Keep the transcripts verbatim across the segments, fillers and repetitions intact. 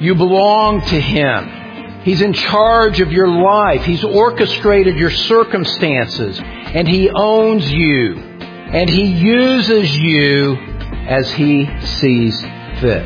You belong to Him. He's in charge of your life. He's orchestrated your circumstances. And He owns you. And He uses you as He sees fit.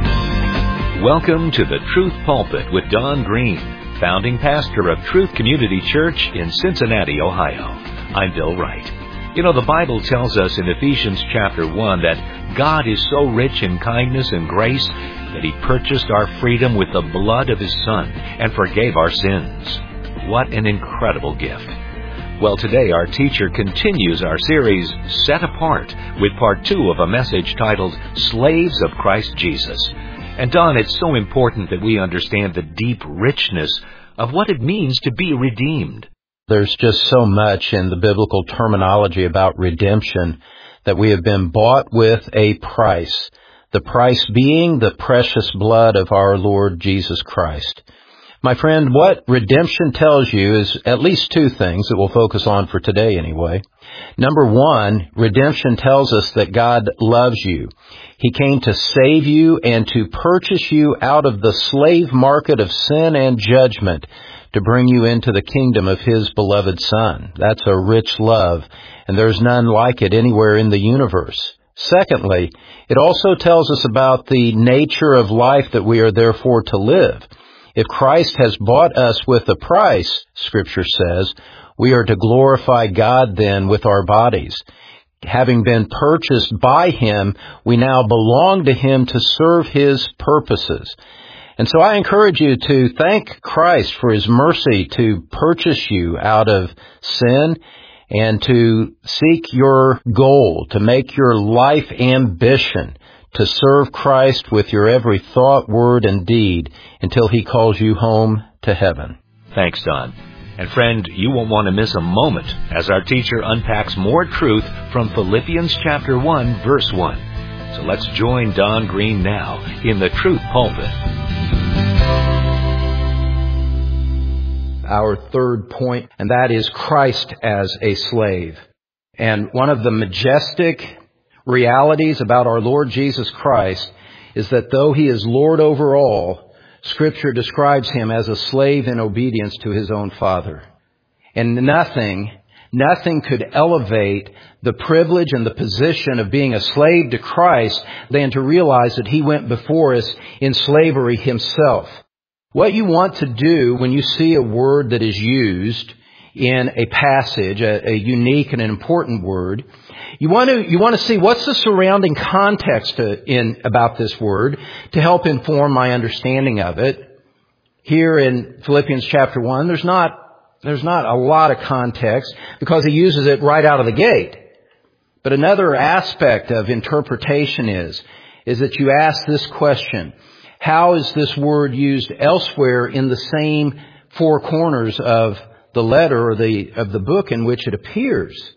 Welcome to the Truth Pulpit with Don Green, founding pastor of Truth Community Church in Cincinnati, Ohio. I'm Bill Wright. You know, the Bible tells us in Ephesians chapter one that God is so rich in kindness and grace that He purchased our freedom with the blood of His Son and forgave our sins. What an incredible gift. Well, today our teacher continues our series, Set Apart, with part two of a message titled, Slaves of Christ Jesus. And Don, it's so important that we understand the deep richness of what it means to be redeemed. There's just so much in the biblical terminology about redemption that we have been bought with a price, the price being the precious blood of our Lord Jesus Christ. My friend, what redemption tells you is at least two things that we'll focus on for today anyway. Number one, redemption tells us that God loves you. He came to save you and to purchase you out of the slave market of sin and judgment to bring you into the kingdom of His beloved Son. That's a rich love, and there's none like it anywhere in the universe. Secondly, it also tells us about the nature of life that we are therefore to live. If Christ has bought us with a price, Scripture says, we are to glorify God then with our bodies. Having been purchased by Him, we now belong to Him to serve His purposes. And so I encourage you to thank Christ for His mercy to purchase you out of sin and to seek your goal, to make your life ambition to serve Christ with your every thought, word, and deed until He calls you home to heaven. Thanks, Don. And friend, you won't want to miss a moment as our teacher unpacks more truth from Philippians chapter one, verse one. So let's join Don Green now in the Truth Pulpit. Our third point, and that is Christ as a slave. And one of the majestic realities about our Lord Jesus Christ is that though He is Lord over all, Scripture describes Him as a slave in obedience to His own Father. And nothing, nothing could elevate the privilege and the position of being a slave to Christ than to realize that He went before us in slavery Himself. What you want to do when you see a word that is used in a passage, a, a unique and an important word, you want to you want to see what's the surrounding context to, in about this word to help inform my understanding of it. Here in Philippians chapter one, there's not there's not a lot of context because he uses it right out of the gate. But another aspect of interpretation is is that you ask this question: how is this word used elsewhere in the same four corners of the letter or the of the book in which it appears?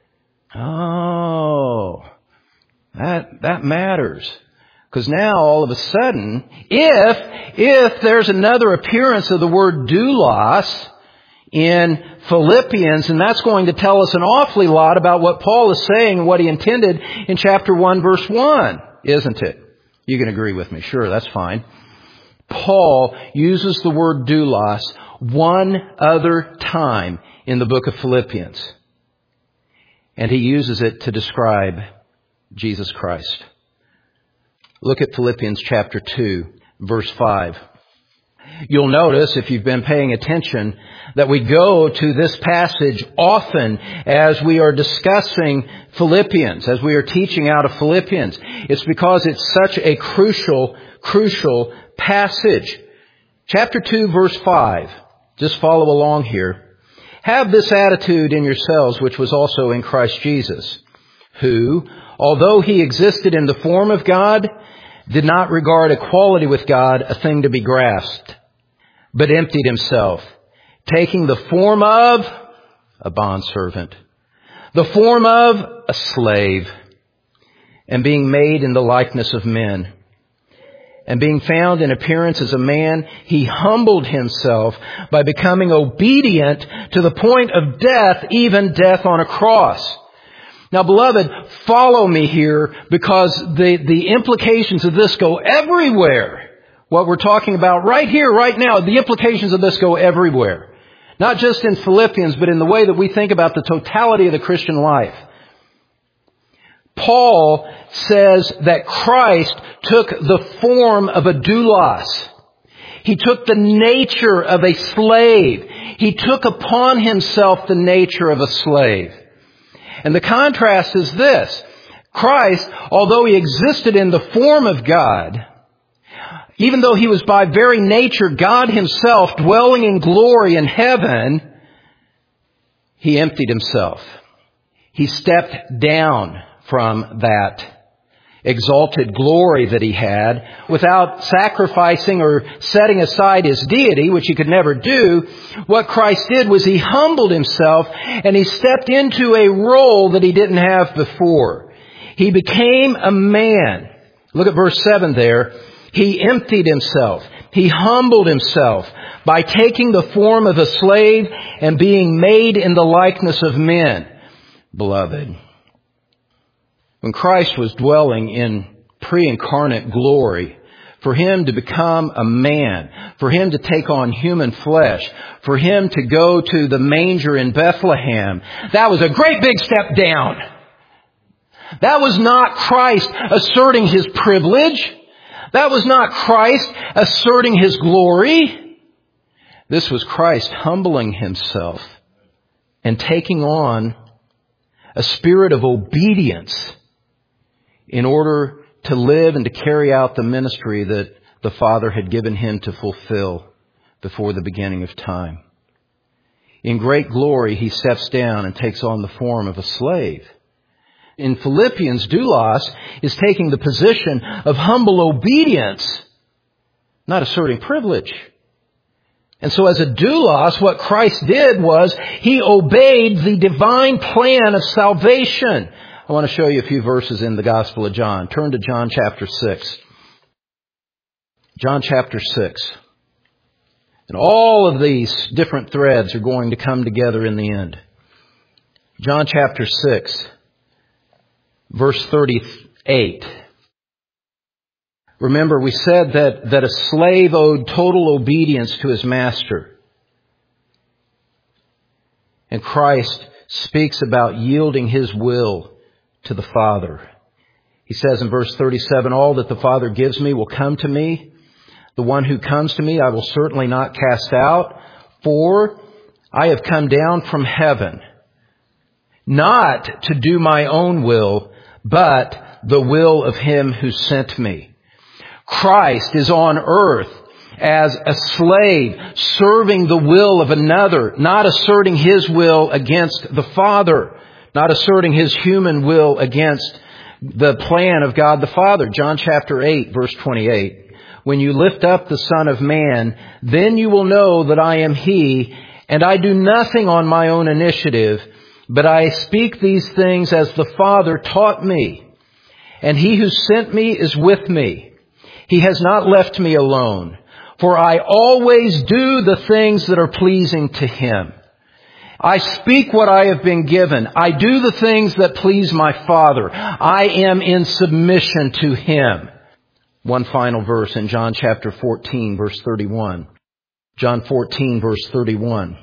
Oh, that that matters. Because now all of a sudden, if if there's another appearance of the word doulos in Philippians, and that's going to tell us an awfully lot about what Paul is saying and what he intended in chapter one, verse one, isn't it? You can agree with me. Sure, that's fine. Paul uses the word doulos one other time in the book of Philippians. And he uses it to describe Jesus Christ. Look at Philippians chapter two, verse five. You'll notice, if you've been paying attention, that we go to this passage often as we are discussing Philippians, as we are teaching out of Philippians. It's because it's such a crucial, crucial passage. Chapter two, verse five. Just follow along here. Have this attitude in yourselves, which was also in Christ Jesus, who, although He existed in the form of God, did not regard equality with God a thing to be grasped, but emptied Himself, taking the form of a bondservant, the form of a slave, and being made in the likeness of men. And being found in appearance as a man, He humbled Himself by becoming obedient to the point of death, even death on a cross. Now, beloved, follow me here because the, the implications of this go everywhere What we're talking about right here, right now, the implications of this go everywhere. Not just in Philippians, but in the way that we think about the totality of the Christian life. Paul says that Christ took the form of a doulos. He took the nature of a slave. He took upon himself the nature of a slave. And the contrast is this. Christ, although he existed in the form of God, even though he was by very nature God himself dwelling in glory in heaven, he emptied himself. He stepped down from that exalted glory that he had without sacrificing or setting aside his deity, which he could never do. What Christ did was he humbled himself and he stepped into a role that he didn't have before. He became a man. Look at verse seven there. He emptied himself. He humbled himself by taking the form of a slave and being made in the likeness of men. Beloved, when Christ was dwelling in pre-incarnate glory, for him to become a man, for him to take on human flesh, for him to go to the manger in Bethlehem, that was a great big step down. That was not Christ asserting his privilege. That was not Christ asserting his glory. This was Christ humbling himself and taking on a spirit of obedience in order to live and to carry out the ministry that the Father had given him to fulfill before the beginning of time. In great glory, he steps down and takes on the form of a slave. In Philippians, doulos is taking the position of humble obedience, not asserting privilege. And so as a doulos, what Christ did was he obeyed the divine plan of salvation. I want to show you a few verses in the Gospel of John. Turn to John chapter six. John chapter six. And all of these different threads are going to come together in the end. John chapter six. Verse thirty-eight. Remember, we said that, that a slave owed total obedience to his master. And Christ speaks about yielding his will to the Father. He says in verse thirty-seven, all that the Father gives me will come to me. The one who comes to me I will certainly not cast out. For I have come down from heaven, not to do my own will, but the will of him who sent me. Christ is on earth as a slave, serving the will of another, not asserting his will against the Father, not asserting his human will against the plan of God the Father. John chapter eight, verse twenty-eight. When you lift up the Son of Man, then you will know that I am he, and I do nothing on my own initiative, but I speak these things as the Father taught me. And he who sent me is with me. He has not left me alone, for I always do the things that are pleasing to him. I speak what I have been given. I do the things that please my Father. I am in submission to him. One final verse in John chapter fourteen, verse thirty-one. John fourteen, verse thirty-one.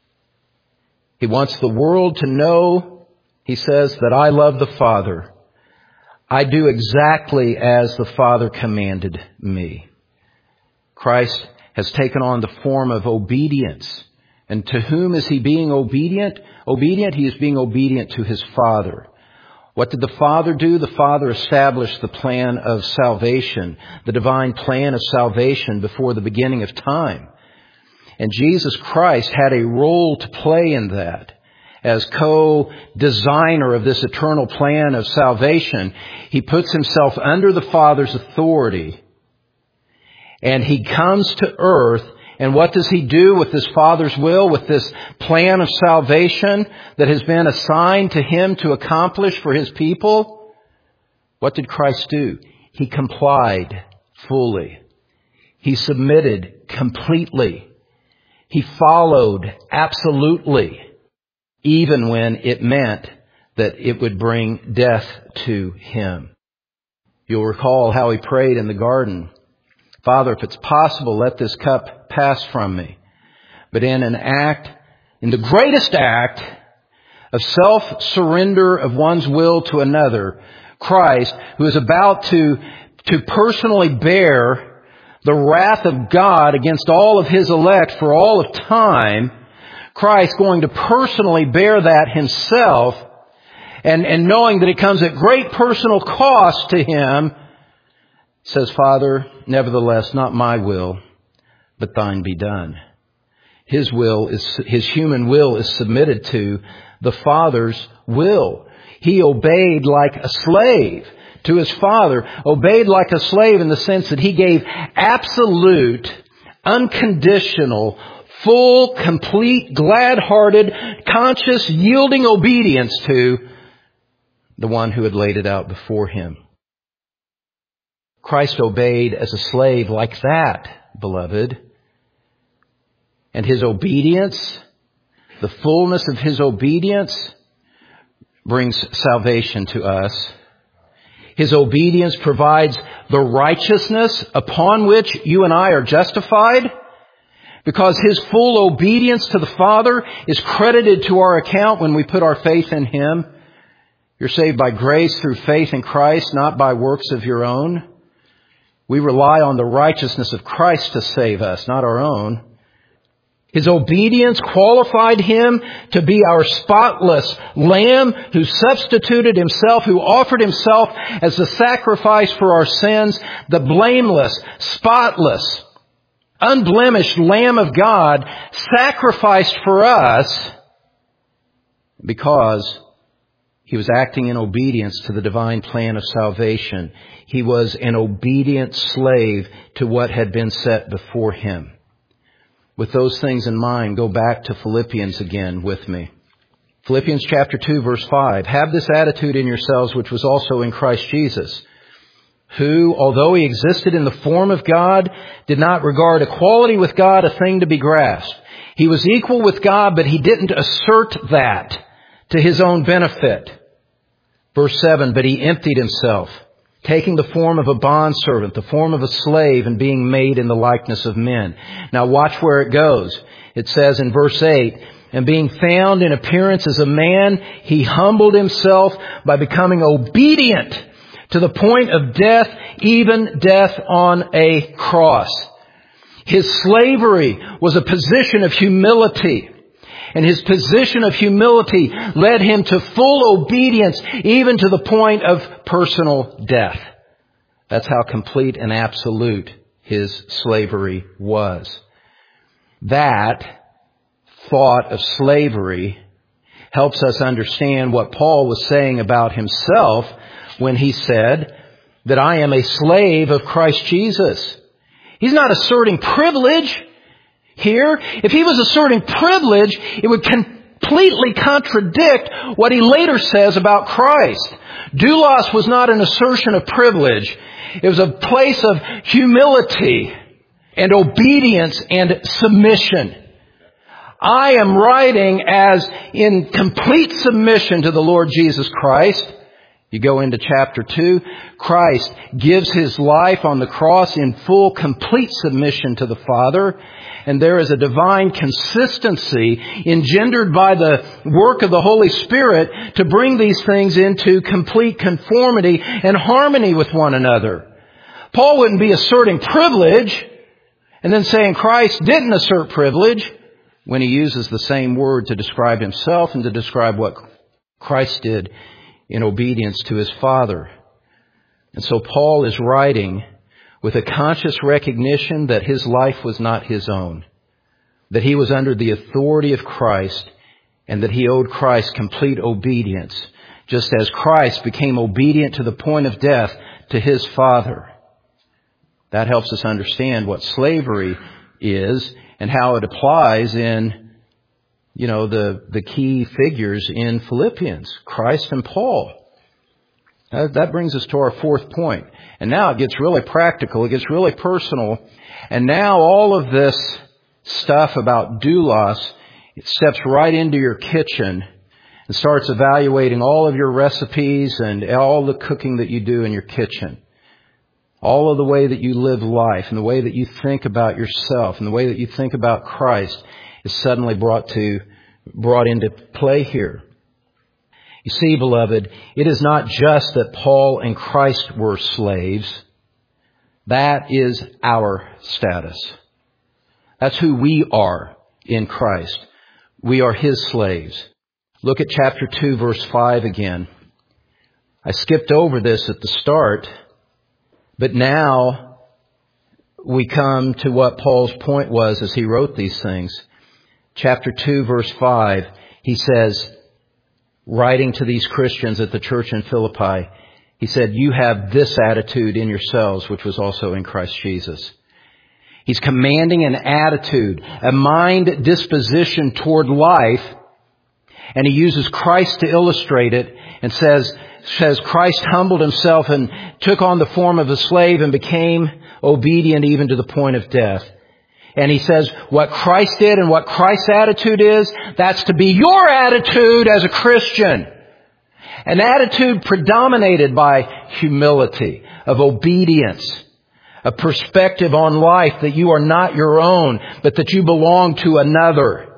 He wants the world to know, he says, that I love the Father. I do exactly as the Father commanded me. Christ has taken on the form of obedience. And to whom is he being obedient? Obedient, he is being obedient to his Father. What did the Father do? The Father established the plan of salvation, the divine plan of salvation before the beginning of time. And Jesus Christ had a role to play in that. As co-designer of this eternal plan of salvation, he puts himself under the Father's authority. And he comes to earth. And what does he do with his Father's will, with this plan of salvation that has been assigned to him to accomplish for his people? What did Christ do? He complied fully. He submitted completely. He followed absolutely, even when it meant that it would bring death to him. You'll recall how he prayed in the garden. Father, if it's possible, let this cup pass from me. But in an act, in the greatest act of self-surrender of one's will to another, Christ, who is about to, to personally bear the wrath of God against all of His elect for all of time, Christ going to personally bear that Himself, and, and knowing that it comes at great personal cost to Him, says, Father, nevertheless, not my will, but thine be done. His will is, his human will is submitted to the Father's will. He obeyed like a slave to His Father, obeyed like a slave in the sense that He gave absolute, unconditional, full, complete, glad-hearted, conscious, yielding obedience to the one who had laid it out before Him. Christ obeyed as a slave like that, beloved. And His obedience, the fullness of His obedience, brings salvation to us. His obedience provides the righteousness upon which you and I are justified, because His full obedience to the Father is credited to our account when we put our faith in Him. You're saved by grace through faith in Christ, not by works of your own. We rely on the righteousness of Christ to save us, not our own. His obedience qualified Him to be our spotless Lamb who substituted Himself, who offered Himself as the sacrifice for our sins, the blameless, spotless, unblemished Lamb of God, sacrificed for us because He was acting in obedience to the divine plan of salvation. He was an obedient slave to what had been set before Him. With those things in mind, go back to Philippians again with me. Philippians chapter two, verse five. Have this attitude in yourselves, which was also in Christ Jesus, who, although He existed in the form of God, did not regard equality with God a thing to be grasped. He was equal with God, but He didn't assert that to His own benefit. Verse seven, but He emptied Himself, taking the form of a bondservant, the form of a slave, and being made in the likeness of men. Now watch where it goes. It says in verse eight, and being found in appearance as a man, He humbled Himself by becoming obedient to the point of death, even death on a cross. His slavery was a position of humility. And His position of humility led Him to full obedience, even to the point of personal death. That's how complete and absolute His slavery was. That thought of slavery helps us understand what Paul was saying about himself when he said that I am a slave of Christ Jesus. He's not asserting privilege here. If he was asserting privilege, it would completely contradict what he later says about Christ. Doulos was not an assertion of privilege. It was a place of humility and obedience and submission. I am writing as in complete submission to the Lord Jesus Christ. You go into chapter two, Christ gives His life on the cross in full, complete submission to the Father. And there is a divine consistency engendered by the work of the Holy Spirit to bring these things into complete conformity and harmony with one another. Paul wouldn't be asserting privilege and then saying Christ didn't assert privilege when he uses the same word to describe himself and to describe what Christ did in obedience to His Father. And so Paul is writing with a conscious recognition that his life was not his own, that he was under the authority of Christ, and that he owed Christ complete obedience, just as Christ became obedient to the point of death to His Father. That helps us understand what slavery is and how it applies in, you know, the, the key figures in Philippians, Christ and Paul. That, that brings us to our fourth point. And now it gets really practical. It gets really personal. And now all of this stuff about doulos, it steps right into your kitchen and starts evaluating all of your recipes and all the cooking that you do in your kitchen. All of the way that you live life and the way that you think about yourself and the way that you think about Christ is suddenly brought to, brought into play here. You see, beloved, it is not just that Paul and Christ were slaves. That is our status. That's who we are in Christ. We are His slaves. Look at chapter two, verse five again. I skipped over this at the start, but now we come to what Paul's point was as he wrote these things. Chapter two, verse five, he says, writing to these Christians at the church in Philippi, he said, you have this attitude in yourselves, which was also in Christ Jesus. He's commanding an attitude, a mind disposition toward life, and he uses Christ to illustrate it and says, says Christ humbled Himself and took on the form of a slave and became obedient even to the point of death. And he says what Christ did and what Christ's attitude is, that's to be your attitude as a Christian. An attitude predominated by humility, of obedience, a perspective on life that you are not your own, but that you belong to another.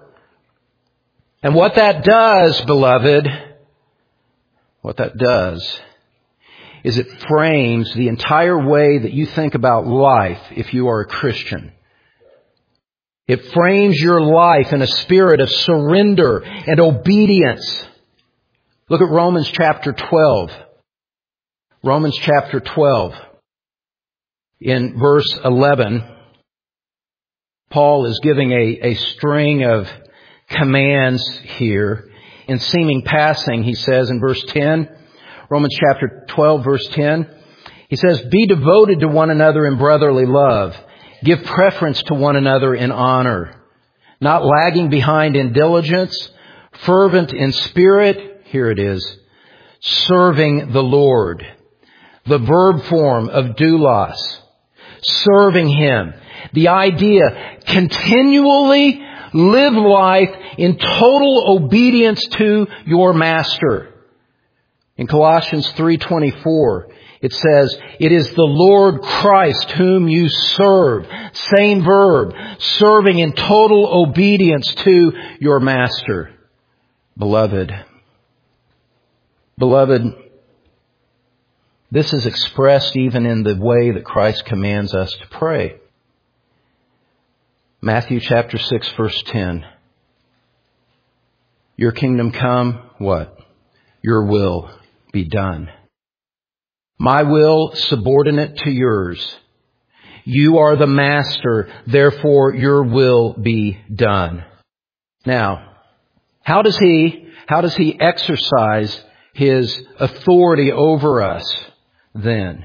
And what that does, beloved, what that does is it frames the entire way that you think about life if you are a Christian. It frames your life in a spirit of surrender and obedience. Look at Romans chapter twelve. Romans chapter twelve. In verse eleven, Paul is giving a, a string of commands here. In seeming passing, he says in verse ten, Romans chapter twelve, verse ten, he says, be devoted to one another in brotherly love. Give preference to one another in honor. Not lagging behind in diligence, fervent in spirit, here it is, serving the Lord. The verb form of doulos, serving Him. The idea, continually live life in total obedience to your master. In Colossians three twenty-four, it says, it is the Lord Christ whom you serve. Same verb, serving in total obedience to your master. Beloved, beloved, this is expressed even in the way that Christ commands us to pray. Matthew chapter six, verse ten. Your kingdom come, what? Your will be done. My will subordinate to yours. You are the master, therefore your will be done. Now, how does he, how does he exercise His authority over us then?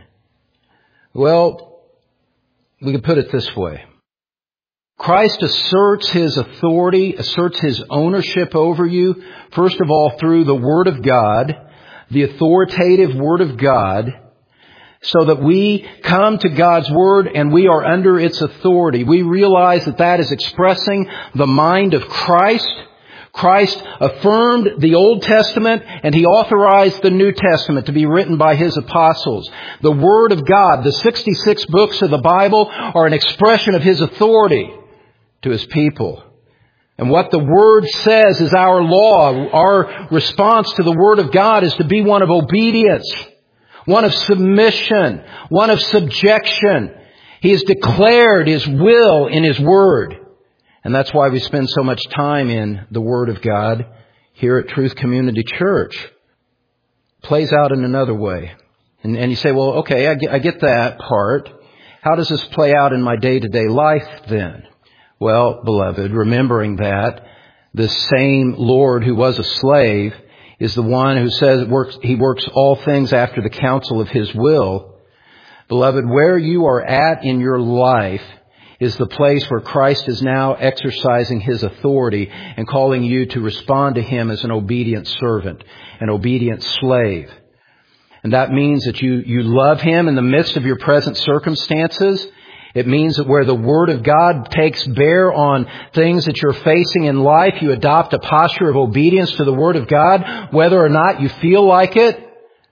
Well, we can put it this way. Christ asserts His authority, asserts His ownership over you, first of all through the Word of God, the authoritative Word of God, so that we come to God's Word and we are under its authority. We realize that that is expressing the mind of Christ. Christ affirmed the Old Testament and He authorized the New Testament to be written by His apostles. The Word of God, the sixty-six books of the Bible, are an expression of His authority to His people. And what the Word says is our law. Our response to the Word of God is to be one of obedience, one of submission, one of subjection. He has declared His will in His Word. And that's why we spend so much time in the Word of God here at Truth Community Church. Plays out in another way. And, and you say, well, okay, I get, I get that part. How does this play out in my day-to-day life then? Well, beloved, remembering that the same Lord who was a slave is the one who says it works, He works all things after the counsel of His will. Beloved, where you are at in your life is the place where Christ is now exercising His authority and calling you to respond to Him as an obedient servant, an obedient slave. And that means that you, you love Him in the midst of your present circumstances. It means that where the Word of God takes bear on things that you're facing in life, you adopt a posture of obedience to the Word of God, whether or not you feel like it.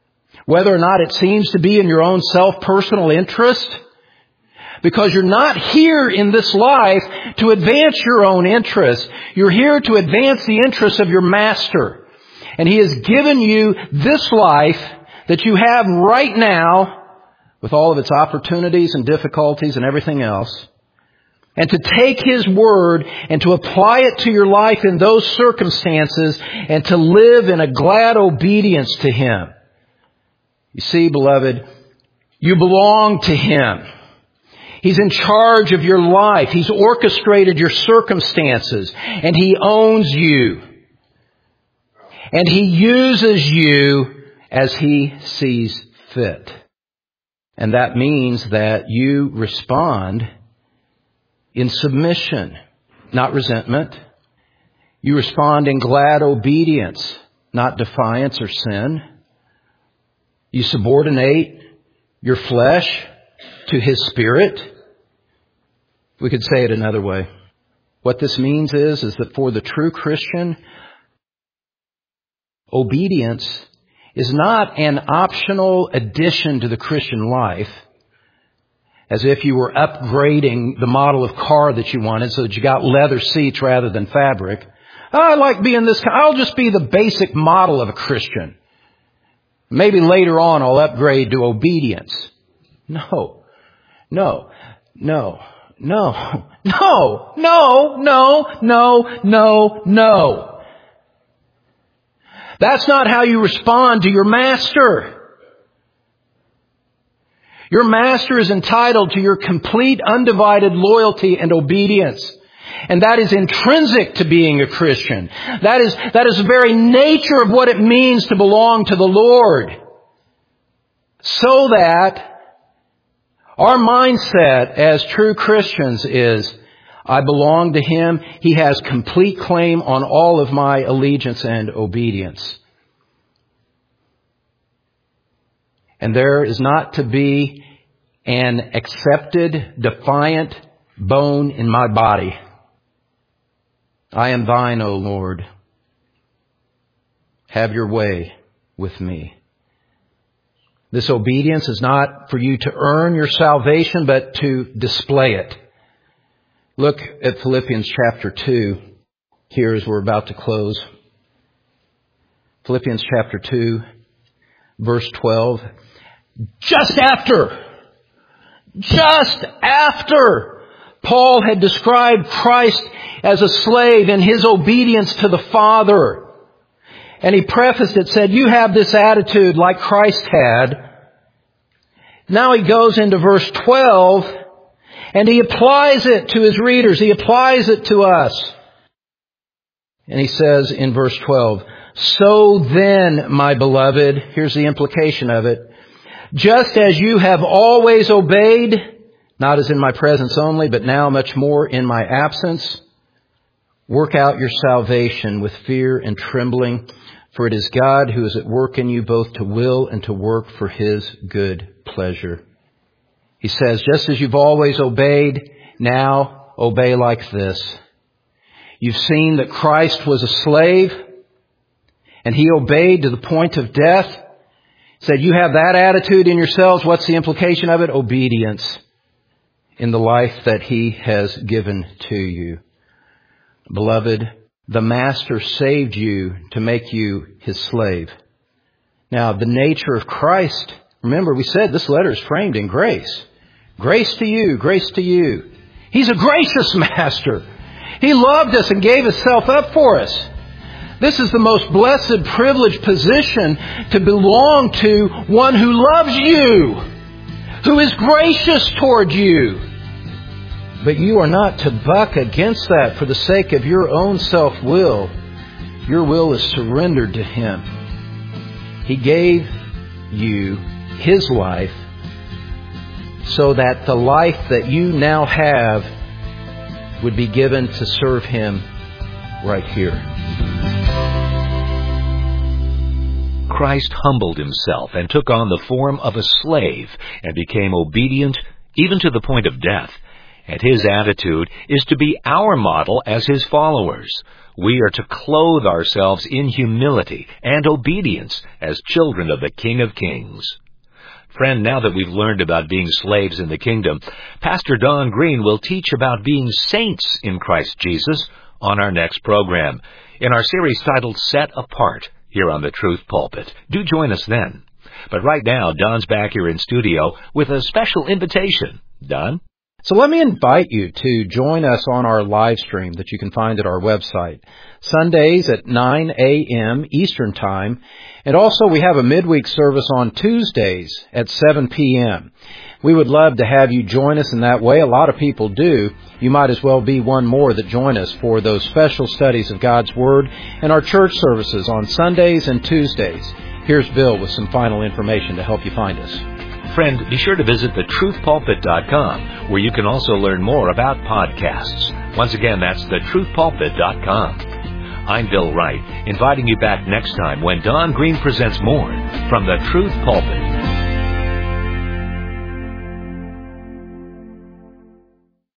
whether or not it seems to be in your own self-personal interest. Because you're not here in this life to advance your own interests. You're here to advance the interests of your Master. And He has given you this life that you have right now, with all of its opportunities and difficulties and everything else, and to take His Word and to apply it to your life in those circumstances and to live in a glad obedience to Him. You see, beloved, you belong to Him. He's in charge of your life. He's orchestrated your circumstances, and He owns you. And He uses you as He sees fit. And that means that you respond in submission, not resentment. You respond in glad obedience, not defiance or sin. You subordinate your flesh to His Spirit. We could say it another way. What this means is, is that for the true Christian, obedience is not an optional addition to the Christian life, as if you were upgrading the model of car that you wanted so that you got leather seats rather than fabric. Oh, I like being this kind. I'll just be the basic model of a Christian. Maybe later on I'll upgrade to obedience. No, no, no, no, no, no, no, no, no, no. That's not how you respond to your Master. Your Master is entitled to your complete, undivided loyalty and obedience. And that is intrinsic to being a Christian. That is, that is the very nature of what it means to belong to the Lord. So that our mindset as true Christians is, I belong to Him. He has complete claim on all of my allegiance and obedience. And there is not to be an accepted, defiant bone in my body. I am Thine, O Lord. Have Your way with me. This obedience is not for you to earn your salvation, but to display it. Look at Philippians chapter two here as we're about to close. Philippians chapter two, verse twelve. Just after, just after Paul had described Christ as a slave in His obedience to the Father. And he prefaced it, said, you have this attitude like Christ had. Now he goes into verse twelve and he applies it to his readers. He applies it to us. And he says in verse twelve, so then, my beloved, here's the implication of it, just as you have always obeyed, not as in my presence only, but now much more in my absence, work out your salvation with fear and trembling, for it is God who is at work in you both to will and to work for His good pleasure. He says, just as you've always obeyed, now obey like this. You've seen that Christ was a slave, and He obeyed to the point of death. Said, you have that attitude in yourselves. What's the implication of it? Obedience in the life that He has given to you. Beloved, the Master saved you to make you His slave. Now, the nature of Christ, remember we said this letter is framed in grace. Grace to you, grace to you. He's a gracious Master. He loved us and gave Himself up for us. This is the most blessed, privileged position to belong to one who loves you, who is gracious toward you. But you are not to buck against that for the sake of your own self-will. Your will is surrendered to Him. He gave you His life so that the life that you now have would be given to serve Him right here. Christ humbled Himself and took on the form of a slave and became obedient even to the point of death. and his attitude is to be our model as his followers. We are to clothe ourselves in humility and obedience as children of the King of Kings. Friend, now that we've learned about being slaves in the kingdom, Pastor Don Green will teach about being saints in Christ Jesus on our next program, in our series titled Set Apart, here on the Truth Pulpit. Do join us then. But right now, Don's back here in studio with a special invitation. Don? So let me invite you to join us on our live stream that you can find at our website, Sundays at nine a.m. Eastern Time. And also we have a midweek service on Tuesdays at seven p.m. We would love to have you join us in that way. A lot of people do. You might as well be one more that join us for those special studies of God's Word and our church services on Sundays and Tuesdays. Here's Bill with some final information to help you find us. Friend, be sure to visit the truth pulpit dot com, where you can also learn more about podcasts. Once again, that's the truth pulpit dot com. I'm Bill Wright, inviting you back next time when Don Green presents more from the Truth Pulpit.